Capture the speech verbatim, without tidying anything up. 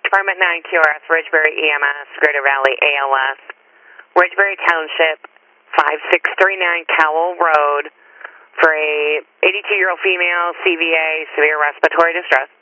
Department nine Q R S, Ridgebury E M S, Greater Valley A L S, Ridgebury Township, five six three nine Cowell Road, for a eighty-two-year-old female, C V A, severe respiratory distress.